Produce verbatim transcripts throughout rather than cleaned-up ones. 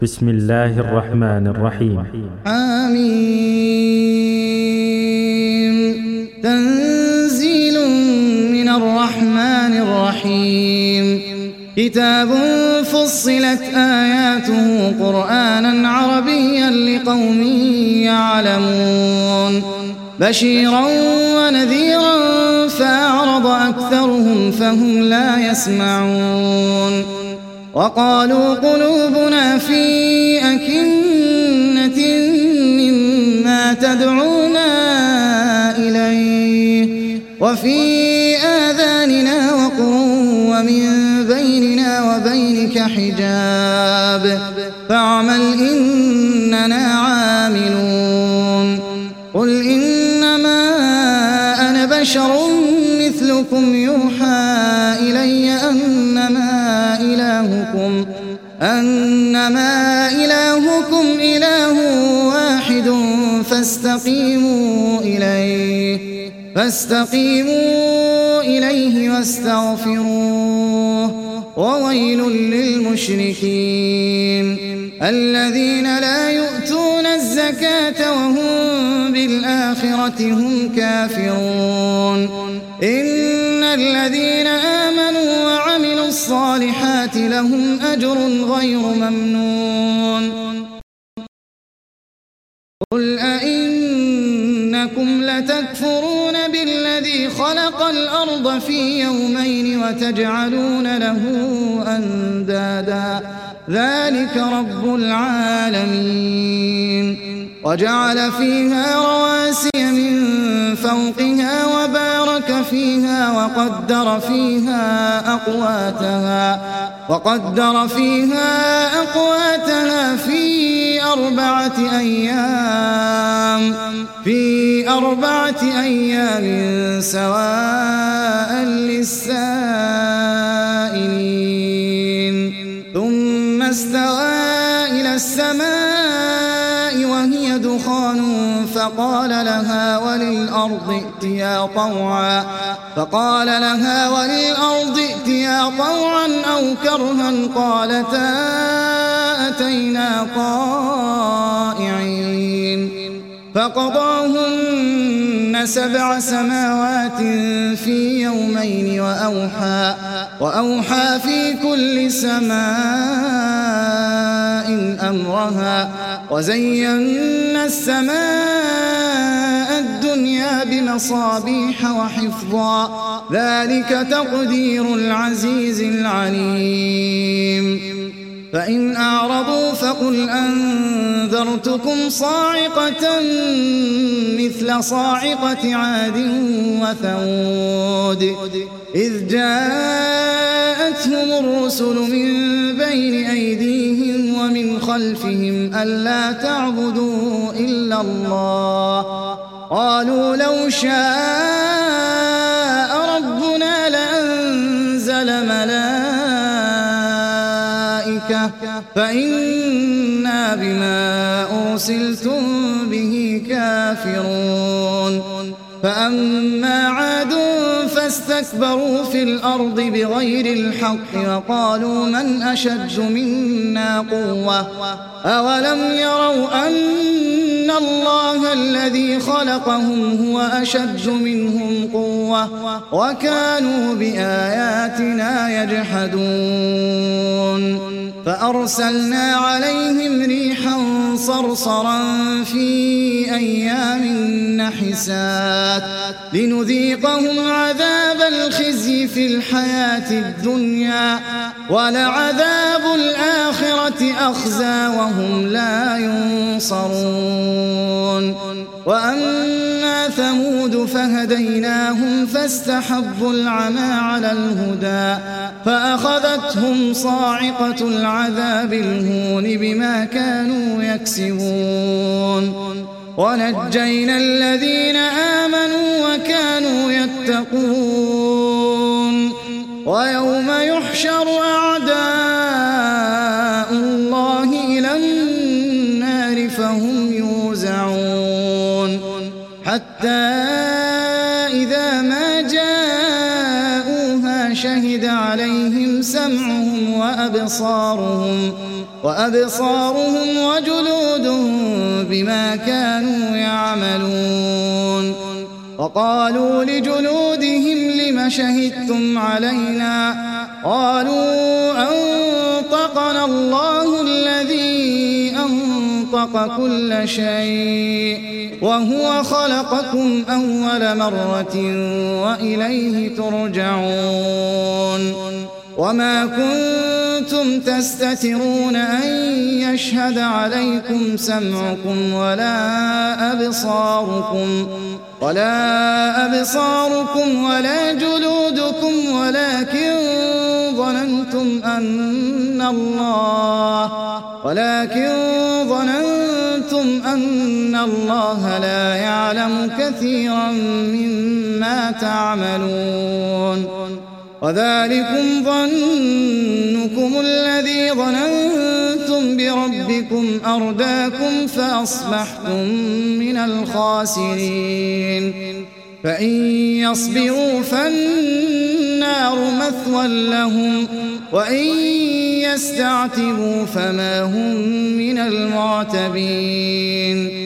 بسم الله الرحمن الرحيم. آمين. تنزيل من الرحمن الرحيم. كتاب فصلت آياته قرآنا عربيا لقوم يعلمون بشيرا ونذيرا فأعرض أكثرهم فهم لا يسمعون وقالوا قلوبنا في أكنة مما تدعونا إليه وفي آذاننا وقر ومن بيننا وبينك حجاب فاعمل إننا عاملون. قل إنما أنا بشر مثلكم يوحى إلي أنما إلهكم أنما إلهكم إله واحد فاستقيموا إليه فاستقيموا إليه واستغفروه وويل للمشركين الذين لا يؤتون الزكاة وهم بالآخرة هم كافرون. إن الذين آمنوا وعملوا الصالحات لهم أجر غير ممنون. قل أئنكم لتكفرون بالذي خلق الأرض في يومين وتجعلون له أندادا ذلك رب العالمين. وجعل فيها رواسي من فوقها وبارك فيها وقدر فيها أقواتها وقدر فيها أقواتها في أربعة أيام في أربعة أيام سواء للسائلين. ثم استوى إلى السماء وهي دخان فقال لها وللأرض ائتيا طوعا فقال لها وللأرض ائتيا طوعا أو كرها قالتا أتينا طائعين. فقضاهن سبع سماوات في يومين وأوحى وأوحى في كل سماء أمرها وزينا السماء الدنيا بمصابيح وحفظا ذلك تقدير العزيز العليم. فإن أعرضوا فقل أنذرتكم صاعقة مثل صاعقة عاد وثمود إذ جاءتهم الرسل من بين أيديهم ومن خلفهم ألا تعبدوا إلا الله قالوا لو شاء ربنا لأنزل ملائكة فإنا بما أرسلتم به كافرون. فأما عاد فاستكبروا في الأرض بغير الحق وقالوا من أشد منا قوة أولم يروا أن الله الذي خلقهم هو أشد منهم قوة وكانوا بآياتنا يجحدون. فأرسلنا عليهم ريحا صرصرا في أيام نحسات لنذيقهم عذاب الخزي في الحياة الدنيا ولعذاب الآخرة أخزى وهم لا ينصرون. وأما ثمود فهديناهم فاستحبوا العمى على الهدى فأخذتهم صاعقة العذاب الهون بما كانوا يكسبون. ونجينا الذين آمنوا وكانوا يتقون. ويوم يحشر أعداء الله إلى النار فهم يوزعون حتى إذا ما جاءوها شهد عليهم سمعهم وأبصارهم وأبصارهم وجلودهم بما كانوا يعملون. وقالوا لجلودهم لم شهدتم علينا؟ قالوا أنطقنا الله الذي أنطق كل شيء وهو خلقكم أول مرة وإليه ترجعون. وما كنتم تستترون أن يشهد عليكم سمعكم ولا أبصاركم ولا أبصاركم ولا جلودكم ولكن ظننتم أن الله ولكن ظننتم أن الله لا يعلم كثيرا مما تعملون. وذلكم ظنكم الذي ظننتم بربكم أرداكم فأصبحتم من الخاسرين. فإن يصبروا فالنار مثوى لهم وإن يستعتبوا فما هم من المعتبين.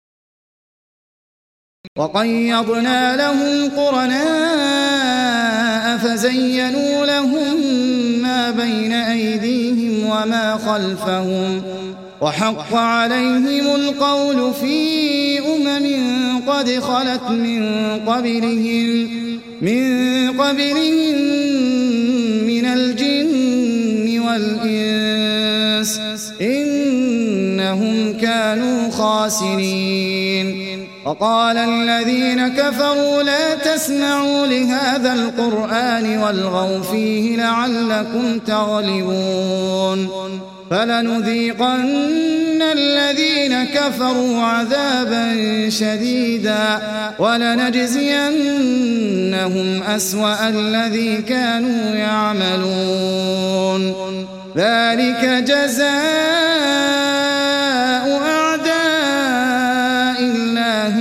وقيضنا لهم قرناء فزينوا لهم ما بين أيديهم وما خلفهم وحق عليهم القول في أمم قد خلت من قبلهم من قبلهم من الجن والإنس إنهم كانوا خاسرين. وقال الذين كفروا لا تسمعوا لهذا القرآن والغوا فيه لعلكم تغلبون. فلنذيقن الذين كفروا عذابا شديدا ولنجزينهم أسوأ الذي كانوا يعملون. ذلك جزاء أعداء الله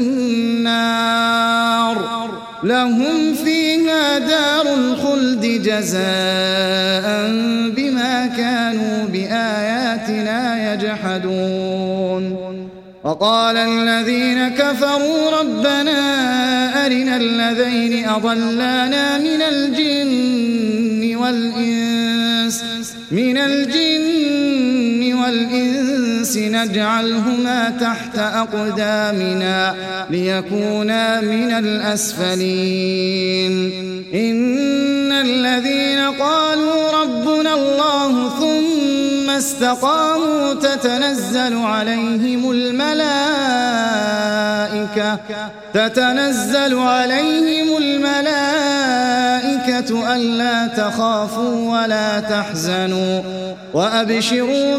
النار لهم فيها دار الخلد جزاء بما كانوا بآياتنا يجحدون. وقال الذين كفروا ربنا أرنا الذين أضلانا من الجن والإنس من الجن والإنس نجعلهما تحت أقدامنا ليكونا من الأسفلين. إن الذين قالوا ربنا الله ثم استقاموا تتنزل عليهم الملائكة تتنزل عليهم الملائكة ألا تخافوا ولا تحزنوا وأبشروا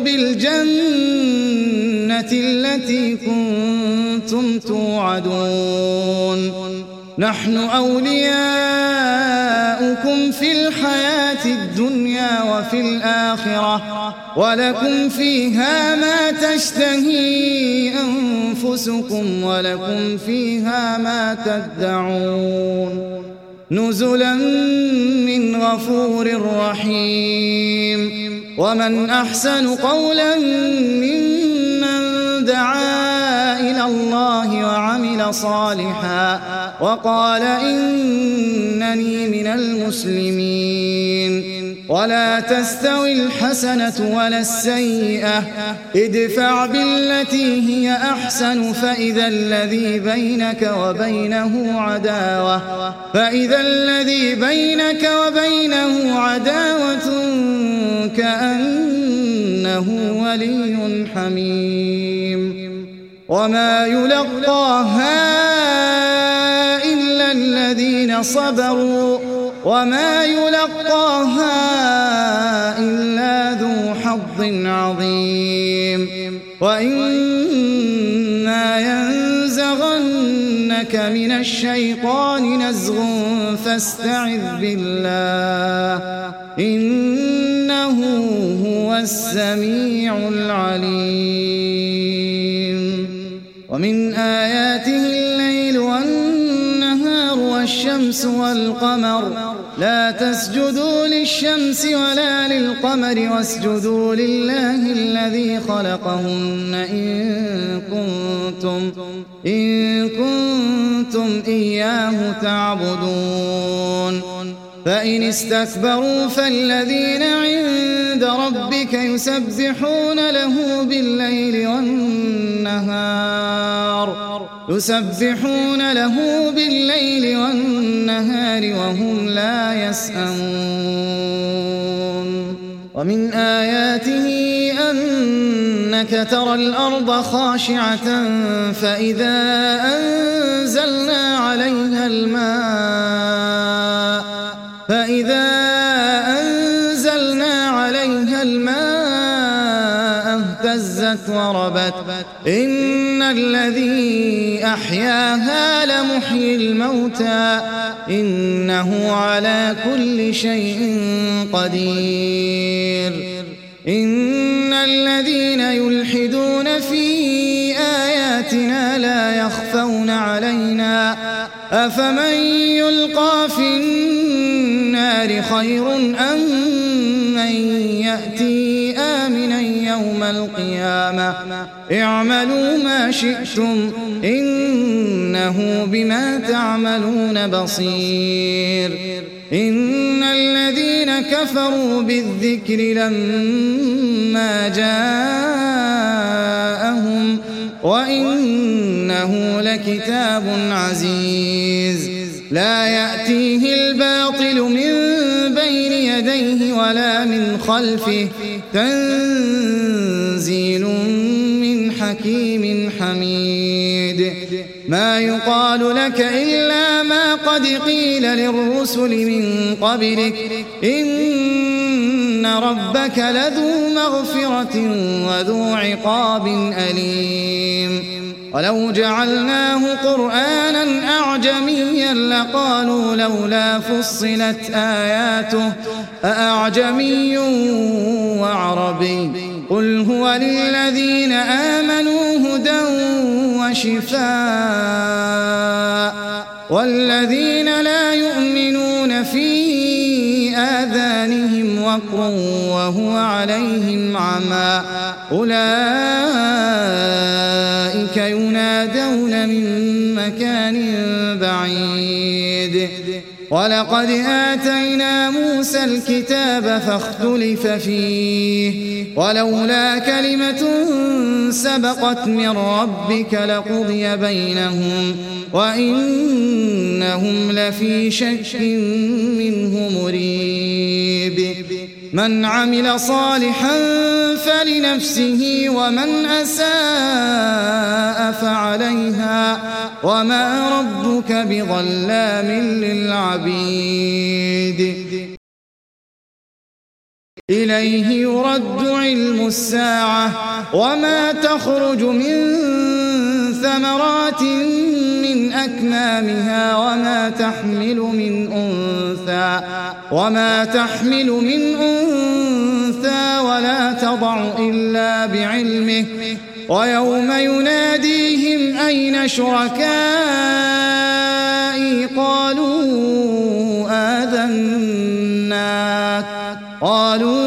بالجنة التي كنتم توعدون. نحن أولياؤكم في الحياة الدنيا وفي الآخرة ولكم فيها ما تشتهي أنفسكم ولكم فيها ما تدعون. نزلا من غفور رحيم. ومن أحسن قولا ممن دعا إلى الله وعمل صالحا وقال إنني من المسلمين. ولا تستوي الحسنة ولا السيئة ادفع بالتي هي أحسن فإذا الذي بينك وبينه عداوة فإذا الذي بينك وبينه عداوة كأنه ولي حميم. وما يلقاها إلا الذين صبروا وما يلقاها إلا ذو حظ عظيم. وإما ينزغنك من الشيطان نزغ فاستعذ بالله إنه هو السميع العليم. ومن آياته الليل والنهار والشمس والقمر لا تسجدوا للشمس ولا للقمر واسجدوا لله الذي خلقهن إن كنتم, إن كنتم إياه تعبدون فإن استكبروا فالذين عند ربك يسبحون له بالليل والنهار يسبحون له بالليل والنهار وهم لا يسأمون ومن آياته أنك ترى الأرض خاشعة فإذا أنزلنا عليها الماء فإذا أنزلنا عليها الماء اهتزت وربت إن الذي أحياها لمحيي الموتى إنه على كل شيء قدير إن الذين يلحدون في آياتنا لا يخفون علينا أفمن يلقى في النار خير أم من يأتي آمنا يوم القيامة اعملوا ما شئتم إنه بما تعملون بصير إن الذين كفروا بالذكر لما جاءهم وإنه لكتاب عزيز لا يأتيه الباطل من بين يديه ولا من خلفه تنزيل من حكيم حميد ما يقال لك إلا ما قد قيل للرسل من قبلك إن ربك لذو مغفرة وذو عقاب أليم ولو جعلناه قرآنا أعجميا لقالوا لولا فصلت آياته أأعجمي وعربي قل هو للذين آمنوا هدى وشفاء والذين لا يؤمنون في آذانهم وقر وهو عليهم عمى أولئك ينادون من مكان بعيد ولقد آتينا موسى الكتاب فاختلف فيه ولولا كلمة سبقت من ربك لقضي بينهم وإنهم لفي شك منه مريب من عمل صالحا فلنفسه ومن أساء فعليها وما ربك بظلام للعبيد إليه يرد علم الساعة وما تخرج من ثمرات من أكمامها وما تحمل من أنثى وما تحمل من أنثى ولا تضع إلا بعلمه ويوم يناديهم أين شركائي قالوا آذناك قالوا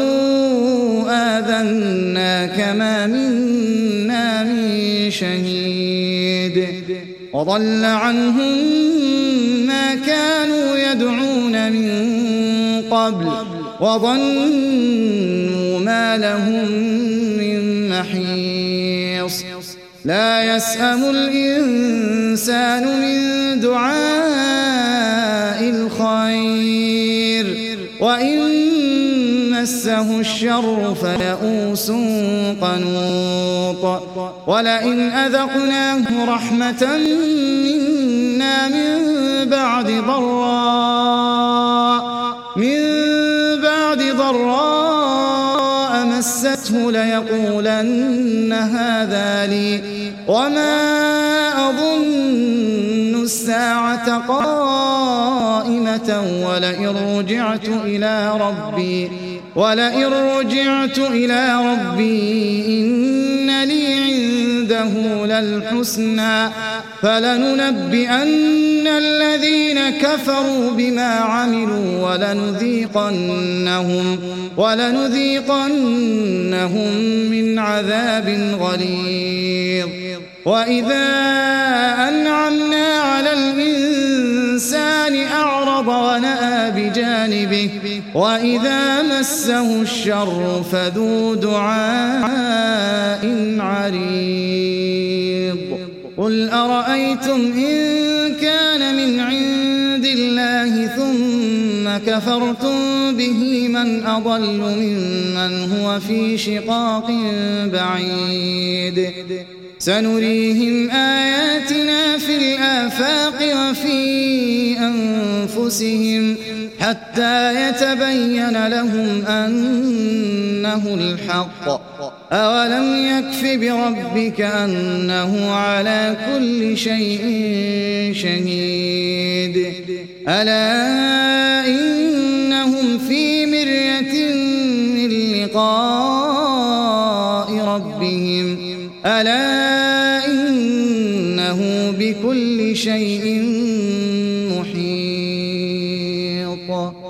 آذناك ما منا من شهيد وضل عنهم ما كانوا يدعون من قبل وظنوا ما لهم من محيص لا يسأم الإنسان من دعاء الخير وإن مسه الشر فيئوس قنوط ولئن أذقناه رحمة منا من بعد ضراء من بعد ضراء مسته ليقولن هذا لي وما أظن الساعة قائمة ولئن رجعت إلى ربي ولئن رجعت إلى ربي إن لي عنده للحسنى فلننبئن إن الذين كفروا بما عملوا ولنذيقنهم, ولنذيقنهم من عذاب غليظ. وإذا أنعمنا على الإنسان أعرض ونأى بجانبه وإذا مسه الشر فذو دعاء عريض. قل أرأيتم إن كان من عند الله ثم كفرتم به من أضل ممن هو في شقاق بعيد. سنريهم آياتنا في الآفاق وفي أنفسهم حتى يتبين لهم أنه الحق. أولم يكف بربك أنه على كل شيء شهيد. ألا إنهم في مرية من لقاء ربهم ألا إنه بكل شيء محيط.